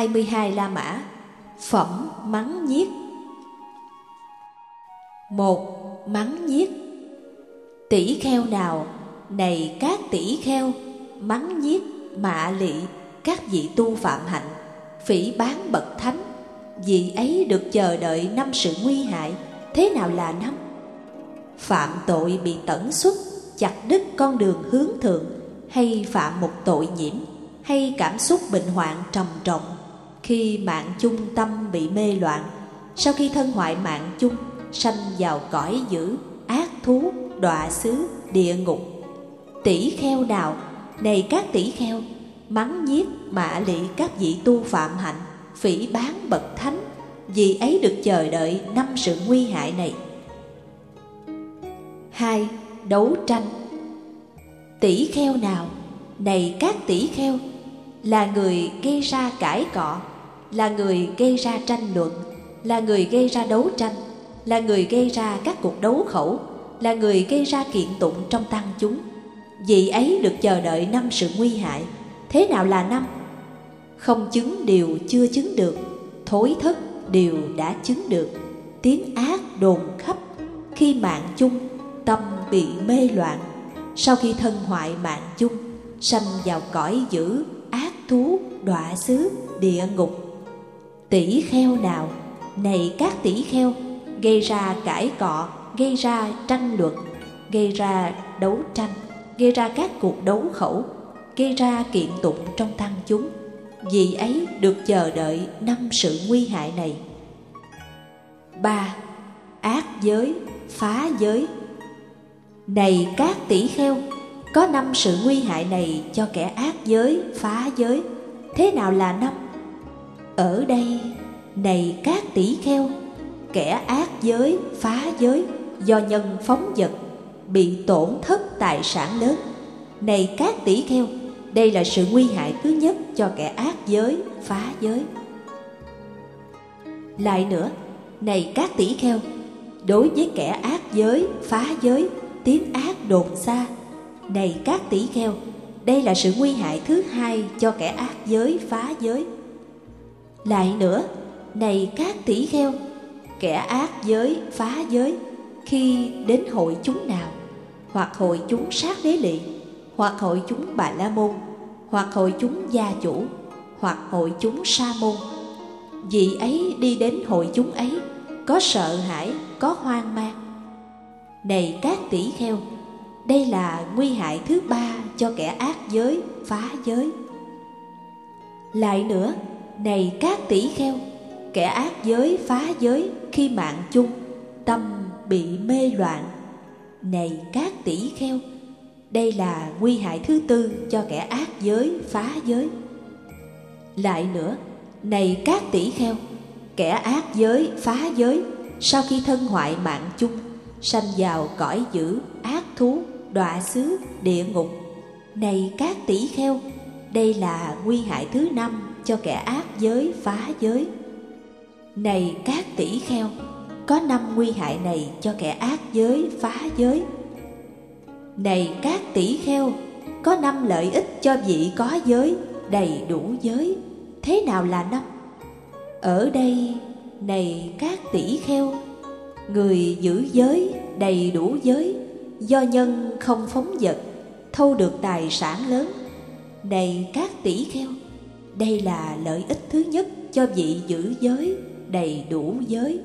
22 La Mã. Phẩm mắng nhiếc. 1. Mắng nhiếc. Tỷ kheo nào, này các tỷ kheo, mắng nhiếc mạ lị các vị tu phạm hạnh, phỉ báng bậc thánh, vì ấy được chờ đợi 5 sự nguy hại. Thế nào là 5? Phạm tội bị tẩn xuất, chặt đứt con đường hướng thượng, hay phạm một tội nhiễm, hay cảm xúc bệnh hoạn trầm trọng, khi mạng chung tâm bị mê loạn, sau khi thân hoại mạng chung, sanh vào cõi dữ, ác thú, đọa xứ, địa ngục. Tỷ kheo nào, này các tỷ kheo, mắng nhiếc mạ lị các vị tu phạm hạnh, phỉ báng bậc thánh, vì ấy được chờ đợi 5 sự nguy hại này. 2. Đấu tranh. Tỷ kheo nào, này các tỷ kheo, là người gây ra cãi cọ, là người gây ra tranh luận, là người gây ra đấu tranh, là người gây ra các cuộc đấu khẩu, là người gây ra kiện tụng trong tăng chúng. Vì ấy được chờ đợi 5 sự nguy hại. Thế nào là 5? Không chứng điều chưa chứng được, thối thất điều đã chứng được, tiếng ác đồn khắp, khi mạng chung tâm bị mê loạn, sau khi thân hoại mạng chung, sanh vào cõi dữ, ác thú, đọa xứ, địa ngục. Tỷ kheo nào, này các tỷ kheo, gây ra cãi cọ, gây ra tranh luận, gây ra đấu tranh, gây ra các cuộc đấu khẩu, gây ra kiện tụng trong tăng chúng, vì ấy được chờ đợi 5 sự nguy hại này. 3. Ác giới, phá giới. Này các tỷ kheo, có 5 sự nguy hại này cho kẻ ác giới, phá giới. Thế nào là 5? Ở đây, này các tỷ kheo, kẻ ác giới, phá giới, do nhân phóng dật, bị tổn thất tài sản lớn. Này các tỷ kheo, đây là sự nguy hại thứ nhất cho kẻ ác giới, phá giới. Lại nữa, này các tỷ kheo, đối với kẻ ác giới, phá giới, tiếng ác đồn xa. Này các tỷ kheo, đây là sự nguy hại thứ hai cho kẻ ác giới, phá giới. Lại nữa, này các tỷ kheo, kẻ ác giới, phá giới, khi đến hội chúng nào, hoặc hội chúng Sát Đế Lị, hoặc hội chúng Bà La Môn, hoặc hội chúng Gia Chủ, hoặc hội chúng Sa Môn, vì ấy đi đến hội chúng ấy, có sợ hãi, có hoang mang. Này các tỷ kheo, đây là nguy hại thứ 3 cho kẻ ác giới, phá giới. Lại nữa, này các tỷ kheo, kẻ ác giới, phá giới, khi mạng chung, tâm bị mê loạn. Này các tỷ kheo, đây là nguy hại thứ 4 cho kẻ ác giới, phá giới. Lại nữa, này các tỷ kheo, kẻ ác giới, phá giới, sau khi thân hoại mạng chung, sanh vào cõi dữ, ác thú, đọa xứ, địa ngục. Này các tỷ kheo, đây là nguy hại thứ 5 cho kẻ ác giới, phá giới. Này các tỷ kheo, có 5 nguy hại này cho kẻ ác giới, phá giới. Này các tỷ kheo, có 5 lợi ích cho vị có giới, đầy đủ giới. Thế nào là 5? Ở đây, này các tỷ kheo, người giữ giới, đầy đủ giới, do nhân không phóng dật, thâu được tài sản lớn. Này các tỷ kheo, đây là lợi ích thứ nhất cho vị giữ giới, đầy đủ giới.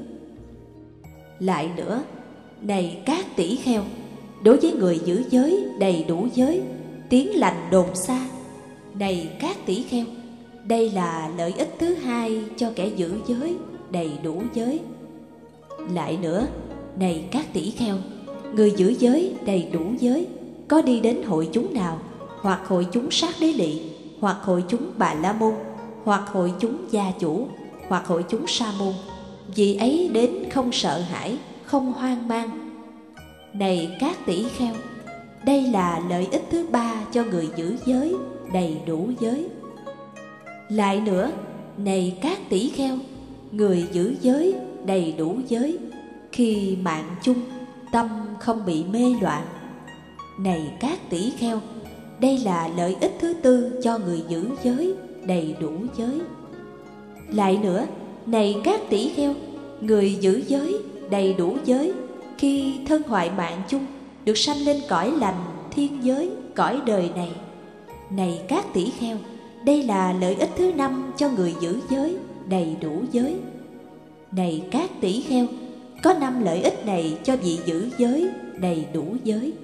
Lại nữa, này các tỷ kheo, đối với người giữ giới, đầy đủ giới, tiếng lành đồn xa. Này các tỷ kheo, đây là lợi ích thứ 2 cho kẻ giữ giới, đầy đủ giới. Lại nữa, này các tỷ kheo, người giữ giới, đầy đủ giới, có đi đến hội chúng nào, hoặc hội chúng Sát Đế Lị, hoặc hội chúng Bà La Môn, hoặc hội chúng Gia Chủ, hoặc hội chúng Sa Môn, vì ấy đến không sợ hãi, không hoang mang. Này các tỷ kheo, đây là lợi ích thứ 3 cho người giữ giới, đầy đủ giới. Lại nữa, này các tỷ kheo, người giữ giới, đầy đủ giới, khi mạng chung, tâm không bị mê loạn. Này các tỷ kheo, đây là lợi ích thứ 4 cho người giữ giới, đầy đủ giới. Lại nữa, này các tỷ kheo, người giữ giới đầy đủ giới, khi thân hoại mạng chung, được sanh lên cõi lành thiên giới, cõi đời này. Này các tỷ kheo, đây là lợi ích thứ 5 cho người giữ giới đầy đủ giới. Này các tỷ kheo, có 5 lợi ích này cho vị giữ giới đầy đủ giới.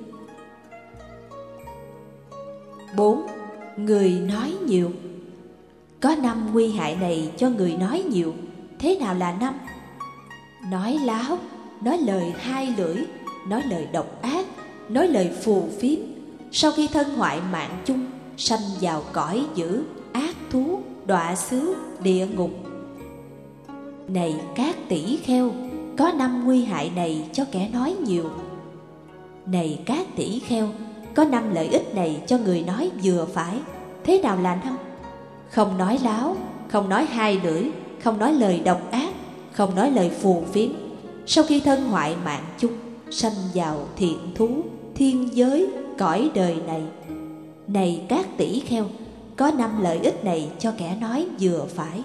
4. Người nói nhiều. Có 5 nguy hại này cho người nói nhiều. Thế nào là 5? Nói láo, nói lời hai lưỡi, nói lời độc ác, nói lời phù phiếm, sau khi thân hoại mạng chung, sanh vào cõi dữ, ác thú, đọa xứ, địa ngục. Này các tỷ kheo, có 5 nguy hại này cho kẻ nói nhiều. Này các tỷ kheo, có 5 lợi ích này cho người nói vừa phải. Thế nào là 5? Không nói láo, không nói hai lưỡi, không nói lời độc ác, không nói lời phù phiếm, sau khi thân hoại mạng chung, sanh vào thiện thú, thiên giới, cõi đời này. Này các tỷ kheo, có 5 lợi ích này cho kẻ nói vừa phải.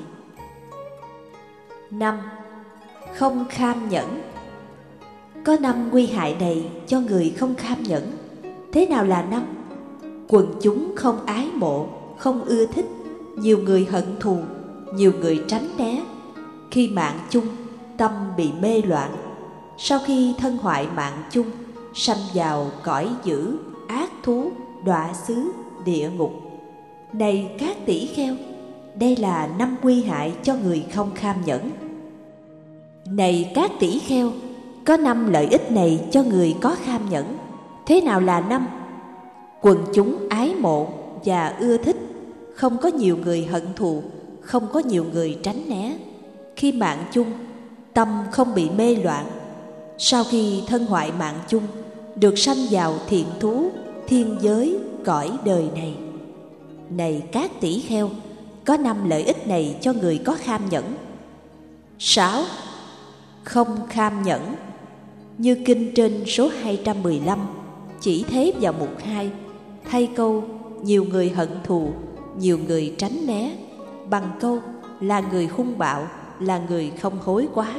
5. Không kham nhẫn. Có 5 nguy hại này cho người không kham nhẫn. Thế nào là 5? Quần chúng không ái mộ, không ưa thích, nhiều người hận thù, nhiều người tránh né. Khi mạng chung, tâm bị mê loạn, sau khi thân hoại mạng chung, sanh vào cõi dữ, ác thú, đọa xứ, địa ngục. Này các tỷ kheo, đây là 5 nguy hại cho người không kham nhẫn. Này các tỷ kheo, có 5 lợi ích này cho người có kham nhẫn. Thế nào là 5? Quần chúng ái mộ và ưa thích, không có nhiều người hận thù, không có nhiều người tránh né. Khi mạng chung, tâm không bị mê loạn, sau khi thân hoại mạng chung, được sanh vào thiện thú, thiên giới, cõi đời này. Này các tỷ kheo, có 5 lợi ích này cho người có kham nhẫn. 6. Không kham nhẫn. Như kinh trên số 215 chỉ thế vào mục 2, thay câu nhiều người hận thù, nhiều người tránh né, bằng câu là người hung bạo, là người không hối quá.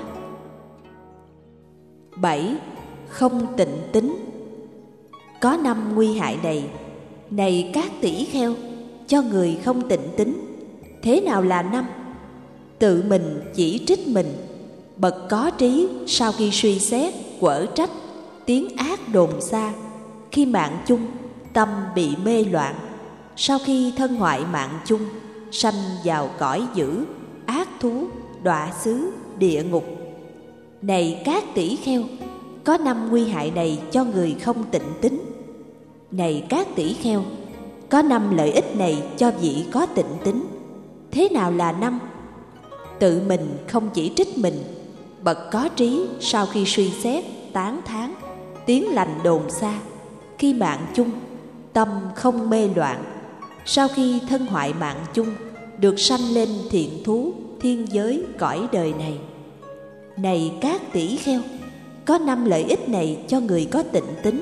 7. Không tịnh tín. Có 5 nguy hại này. Này các tỷ kheo, cho người không tịnh tín. Thế nào là 5? Tự mình chỉ trích mình, bậc có trí sau khi suy xét, quở trách, tiếng ác đồn xa. Khi mạng chung, tâm bị mê loạn, sau khi thân hoại mạng chung, sanh vào cõi dữ, ác thú, đọa xứ, địa ngục. Này các tỷ kheo, có 5 nguy hại này cho người không tịnh tín. Này các tỷ kheo, có 5 lợi ích này cho vị có tịnh tín. Thế nào là 5? Tự mình không chỉ trích mình, bậc có trí sau khi suy xét, tán thán, tiếng lành đồn xa. Khi mạng chung, tâm không mê loạn, sau khi thân hoại mạng chung, được sanh lên thiện thú, thiên giới, cõi đời này. Này các tỷ kheo, có 5 lợi ích này cho người có tịnh tín.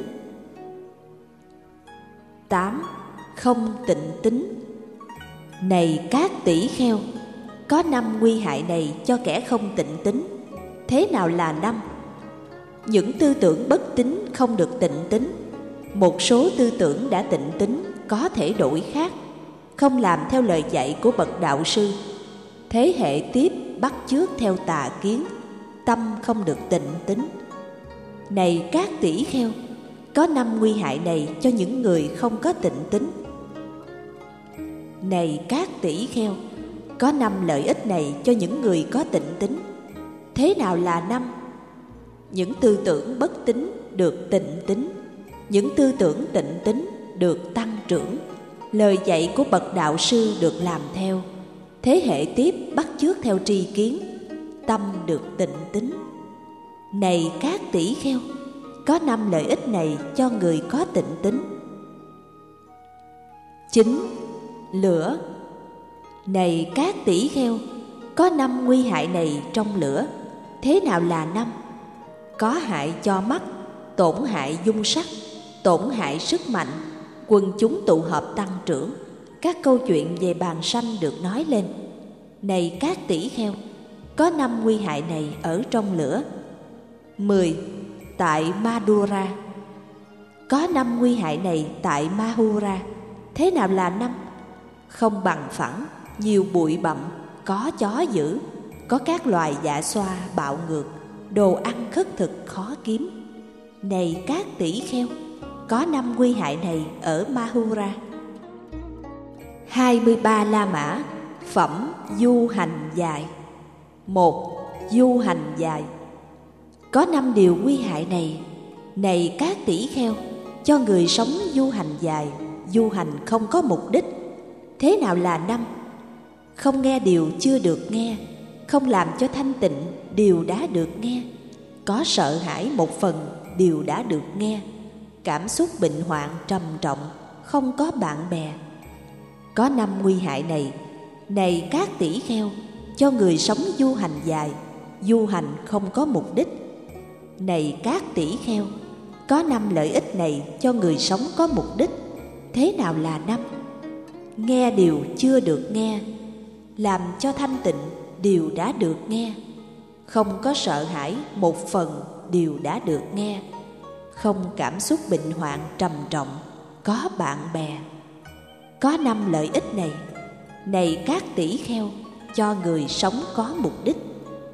8. Không tịnh tín. Này các tỷ kheo, có 5 nguy hại này cho kẻ không tịnh tín. Thế nào là 5? Những tư tưởng bất tín không được tịnh tín. Một số tư tưởng đã tịnh tín có thể đổi khác, không làm theo lời dạy của bậc đạo sư. Thế hệ tiếp bắt chước theo tà kiến, tâm không được tịnh tín. Này các tỷ kheo, có 5 nguy hại này cho những người không có tịnh tín. Này các tỷ kheo, có 5 lợi ích này cho những người có tịnh tín. Thế nào là 5? Những tư tưởng bất tín được tịnh tín, những tư tưởng tịnh tín được tăng trưởng, lời dạy của bậc đạo sư được làm theo, thế hệ tiếp bắt chước theo tri kiến, tâm được tịnh tín. Này các tỷ kheo, có 5 lợi ích này cho người có tịnh tín. 9. Lửa. Này các tỷ kheo, có 5 nguy hại này trong lửa. Thế nào là 5? Có hại cho mắt, tổn hại dung sắc, tổn hại sức mạnh, quần chúng tụ hợp tăng trưởng, các câu chuyện về bàn sanh được nói lên. Này các tỷ kheo, có 5 nguy hại này ở trong lửa. 10. Tại Madura. Có 5 nguy hại này tại Mahura. Thế nào là 5? Không bằng phẳng, nhiều bụi bặm, có chó dữ, có các loài dạ xoa bạo ngược, đồ ăn khất thực khó kiếm. Này các tỷ kheo, có 5 nguy hại này ở Mahura. 23 La Mã, phẩm du hành dài. 1. Du hành dài. Có 5 điều nguy hại này. Này các tỷ kheo, cho người sống du hành dài, du hành không có mục đích. Thế nào là 5? Không nghe điều chưa được nghe, không làm cho thanh tịnh điều đã được nghe, có sợ hãi một phần điều đã được nghe, cảm xúc bệnh hoạn trầm trọng, không có bạn bè. Có 5 nguy hại này. Này các tỷ kheo, cho người sống du hành dài, du hành không có mục đích. Này các tỷ kheo, có 5 lợi ích này cho người sống có mục đích. Thế nào là 5? Nghe điều chưa được nghe, làm cho thanh tịnh điều đã được nghe, không có sợ hãi một phần điều đã được nghe, không cảm xúc bệnh hoạn trầm trọng, có bạn bè. Có 5 lợi ích này. Này các tỷ kheo, cho người sống có mục đích.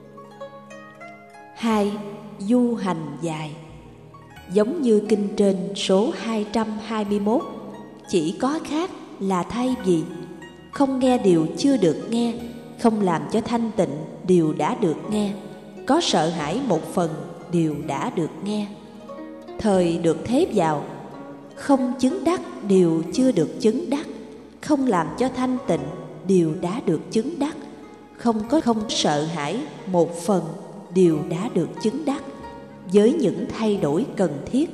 2. Du hành dài. Giống như kinh trên số 221, chỉ có khác là thay vì không nghe điều chưa được nghe, không làm cho thanh tịnh điều đã được nghe, có sợ hãi một phần điều đã được nghe. Thời được thế vào, không chứng đắc điều chưa được chứng đắc, không làm cho thanh tịnh điều đã được chứng đắc, không sợ hãi một phần điều đã được chứng đắc, với những thay đổi cần thiết.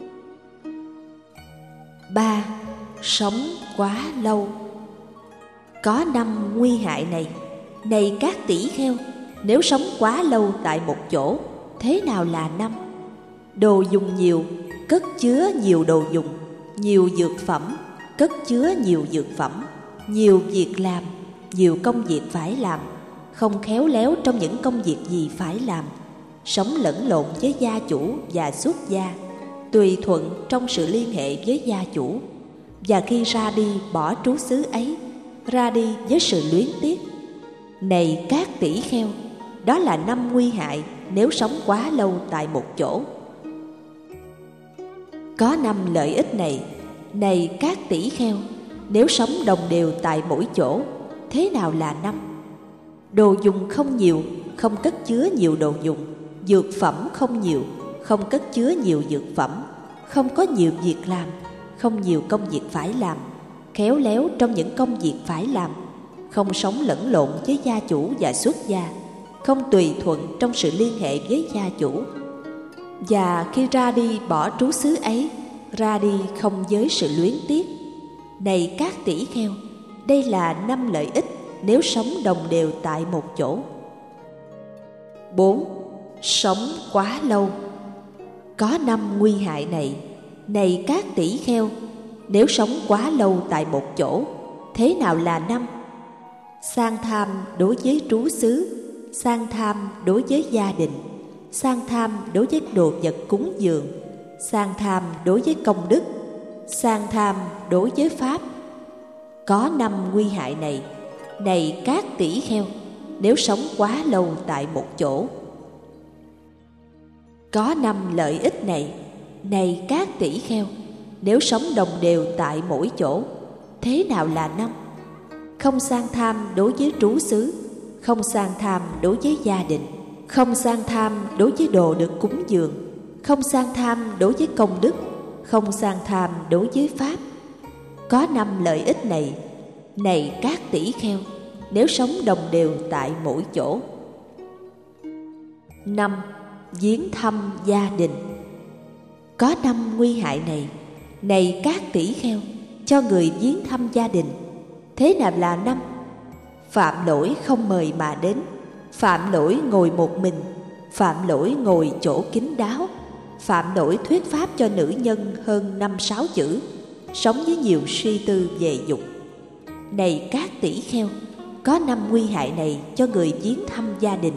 3. Sống quá lâu. Có 5 nguy hại này. Này các tỷ kheo, nếu sống quá lâu tại một chỗ, thế nào là 5? Đồ dùng nhiều, cất chứa nhiều đồ dùng, nhiều dược phẩm, cất chứa nhiều dược phẩm, nhiều việc làm, nhiều công việc phải làm, không khéo léo trong những công việc gì phải làm, sống lẫn lộn với gia chủ và xuất gia, tùy thuận trong sự liên hệ với gia chủ, và khi ra đi bỏ trú xứ ấy, ra đi với sự luyến tiếc. Này các tỷ kheo, đó là 5 nguy hại nếu sống quá lâu tại một chỗ. Có 5 lợi ích này. Này các tỷ kheo, nếu sống đồng đều tại mỗi chỗ, thế nào là 5? Đồ dùng không nhiều, không cất chứa nhiều đồ dùng, dược phẩm không nhiều, không cất chứa nhiều dược phẩm, không có nhiều việc làm, không nhiều công việc phải làm, khéo léo trong những công việc phải làm, không sống lẫn lộn với gia chủ và xuất gia, không tùy thuận trong sự liên hệ với gia chủ, và khi ra đi bỏ trú xứ ấy, ra đi không với sự luyến tiếc. Này các tỷ kheo, đây là 5 lợi ích nếu sống đồng đều tại một chỗ. 4. Sống quá lâu. Có 5 nguy hại này. Này các tỷ kheo, nếu sống quá lâu tại một chỗ, thế nào là 5? Sang tham đối với trú xứ, sang tham đối với gia đình, sang tham đối với đồ vật cúng dường, sang tham đối với công đức, sang tham đối với pháp. Có 5 nguy hại này. Này các tỷ kheo, nếu sống quá lâu tại một chỗ. Có 5 lợi ích này. Này các tỷ kheo, nếu sống đồng đều tại mỗi chỗ, thế nào là 5? Không sang tham đối với trú xứ, không sang tham đối với gia đình, không sang tham đối với đồ được cúng dường, không sang tham đối với công đức, không sang tham đối với pháp. Có 5 lợi ích này. Này các tỷ kheo, nếu sống đồng đều tại mỗi chỗ. 5. Viếng thăm gia đình. Có 5 nguy hại này. Này các tỷ kheo, cho người viếng thăm gia đình. Thế nào là 5? Phạm lỗi không mời mà đến, phạm lỗi ngồi một mình, phạm lỗi ngồi chỗ kín đáo, phạm lỗi thuyết pháp cho nữ nhân hơn 5-6 chữ, sống với nhiều suy tư về dục. Này các tỷ kheo, có 5 nguy hại này cho người viếng thăm gia đình.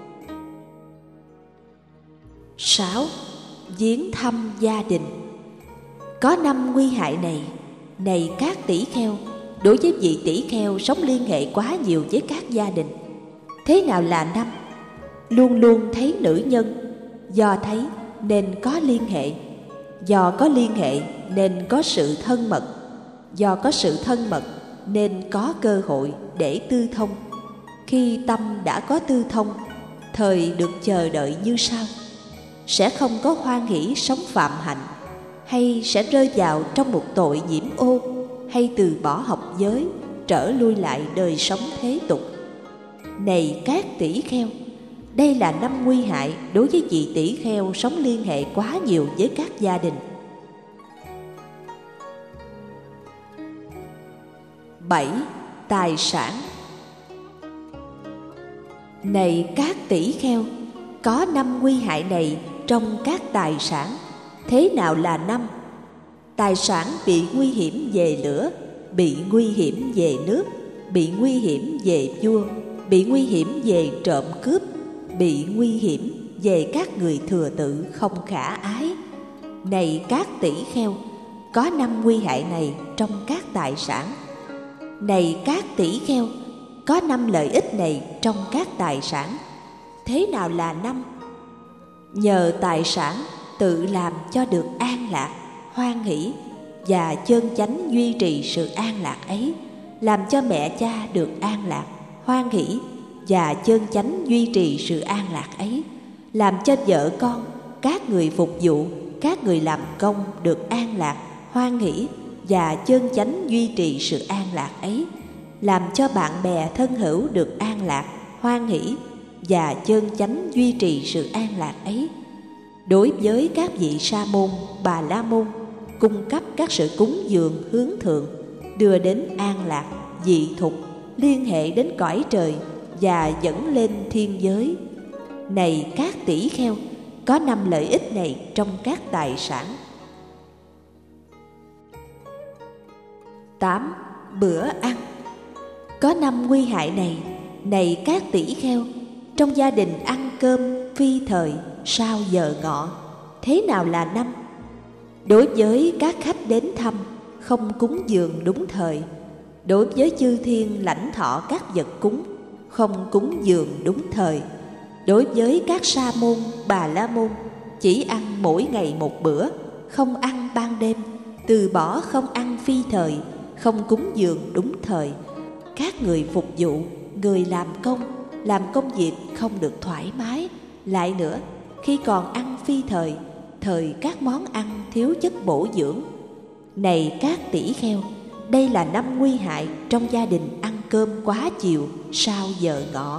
6. Viếng thăm gia đình. Có 5 nguy hại này, này các tỷ kheo, đối với vị tỷ kheo sống liên hệ quá nhiều với các gia đình. Thế nào là 5? Luôn luôn thấy nữ nhân, do thấy nên có liên hệ, do có liên hệ nên có sự thân mật, do có sự thân mật nên có cơ hội để tư thông. Khi tâm đã có tư thông, thời được chờ đợi như sau: sẽ không có hoan hỷ sống phạm hạnh, hay sẽ rơi vào trong một tội nhiễm ô, hay từ bỏ học giới, trở lui lại đời sống thế tục. Này các tỷ kheo, đây là 5 nguy hại đối với vị tỷ kheo sống liên hệ quá nhiều với các gia đình. 7. Tài sản. Này các tỷ kheo, có 5 nguy hại này trong các tài sản. Thế nào là 5? Tài sản bị nguy hiểm về lửa, bị nguy hiểm về nước, bị nguy hiểm về vua, bị nguy hiểm về trộm cướp, bị nguy hiểm về các người thừa tự không khả ái. Này các tỷ kheo, có 5 nguy hại này trong các tài sản. Này các tỷ kheo, có 5 lợi ích này trong các tài sản. Thế nào là 5? Nhờ tài sản tự làm cho được an lạc, hoan hỷ và chân chánh duy trì sự an lạc ấy, làm cho mẹ cha được an lạc, hoan hỷ và chân chánh duy trì sự an lạc ấy, làm cho vợ con, các người phục vụ, các người làm công được an lạc, hoan hỷ và chân chánh duy trì sự an lạc ấy, làm cho bạn bè thân hữu được an lạc, hoan hỷ và chân chánh duy trì sự an lạc ấy. Đối với các vị sa môn, bà la môn, cung cấp các sự cúng dường hướng thượng, đưa đến an lạc, dị thục, liên hệ đến cõi trời và dẫn lên thiên giới. Này các tỷ kheo, có 5 lợi ích này trong các tài sản. 8. Bữa ăn. Có 5 nguy hại này, này các tỷ kheo, trong gia đình ăn cơm phi thời, sau giờ ngọ. Thế nào là 5? Đối với các khách đến thăm, không cúng dường đúng thời. Đối với chư thiên lãnh thọ các vật cúng, không cúng dường đúng thời. Đối với các sa môn, bà la môn, chỉ ăn mỗi ngày một bữa, không ăn ban đêm, từ bỏ không ăn phi thời, không cúng dường đúng thời. Các người phục vụ, người làm công việc không được thoải mái. Lại nữa, khi còn ăn phi thời, thời các món ăn thiếu chất bổ dưỡng. Này các tỷ kheo, đây là 5 nguy hại trong gia đình ăn cơm quá chiều, sau giờ ngọ.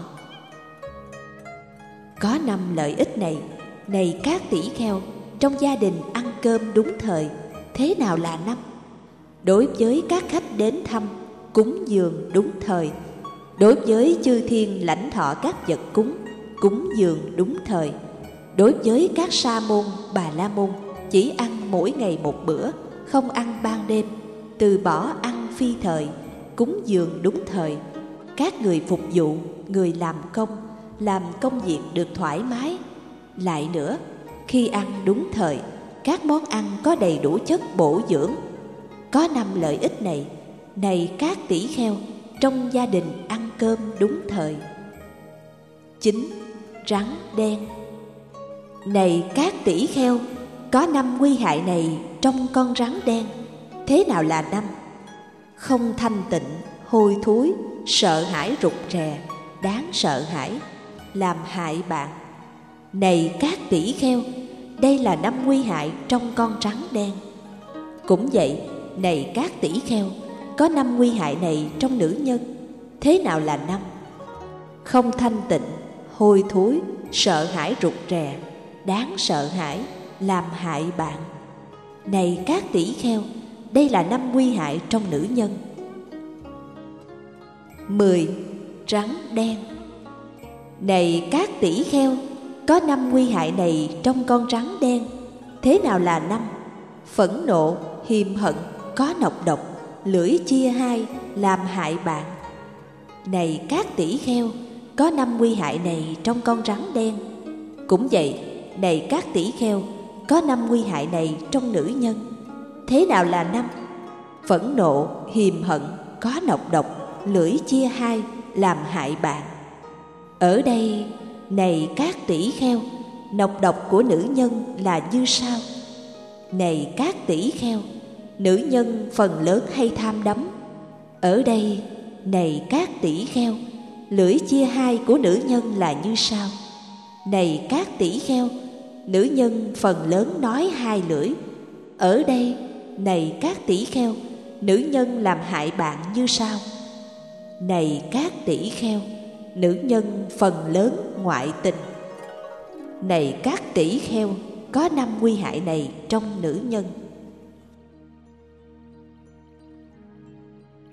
Có 5 lợi ích này, này các tỷ kheo, trong gia đình ăn cơm đúng thời. Thế nào là 5? Đối với các khách đến thăm, cúng dường đúng thời. Đối với chư thiên lãnh thọ các vật cúng, cúng dường đúng thời. Đối với các sa môn, bà la môn, chỉ ăn mỗi ngày một bữa, không ăn ban đêm, từ bỏ ăn phi thời, cúng dường đúng thời. Các người phục vụ, người làm công việc được thoải mái. Lại nữa, khi ăn đúng thời, các món ăn có đầy đủ chất bổ dưỡng. Có 5 lợi ích này, này các tỷ kheo, trong gia đình ăn cơm đúng thời. 9. Rắn đen. Này các tỷ kheo, có 5 nguy hại này trong con rắn đen. Thế nào là 5? Không thanh tịnh, hôi thối, sợ hãi rụt rè, đáng sợ hãi, làm hại bạn. Này các tỷ kheo, đây là 5 nguy hại trong con rắn đen. Cũng vậy, này các tỷ kheo, có 5 nguy hại này trong nữ nhân. Thế nào là 5? Không thanh tịnh, hôi thối, sợ hãi rụt rè, đáng sợ hãi, làm hại bạn. Này các tỷ kheo, đây là 5 nguy hại trong nữ nhân. 10. Rắn đen. Này các tỷ kheo, có 5 nguy hại này trong con rắn đen. Thế nào là 5? Phẫn nộ, hiềm hận, có nọc độc, lưỡi chia hai, làm hại bạn. Này các tỷ kheo, có 5 nguy hại này trong con rắn đen. Cũng vậy, này các tỷ kheo, có 5 nguy hại này trong nữ nhân. Thế nào là 5? Phẫn nộ, hiềm hận, có nọc độc, lưỡi chia hai, làm hại bạn. Ở đây, này các tỷ kheo, nọc độc của nữ nhân là như sau. Này các tỷ kheo, nữ nhân phần lớn hay tham đắm. Ở đây, này các tỷ kheo, lưỡi chia hai của nữ nhân là như sau. Này các tỷ kheo, nữ nhân phần lớn nói hai lưỡi. Ở đây, này các tỷ kheo, nữ nhân làm hại bạn như sau. Này các tỷ kheo, nữ nhân phần lớn ngoại tình. Này các tỷ kheo, có 5 nguy hại này trong nữ nhân.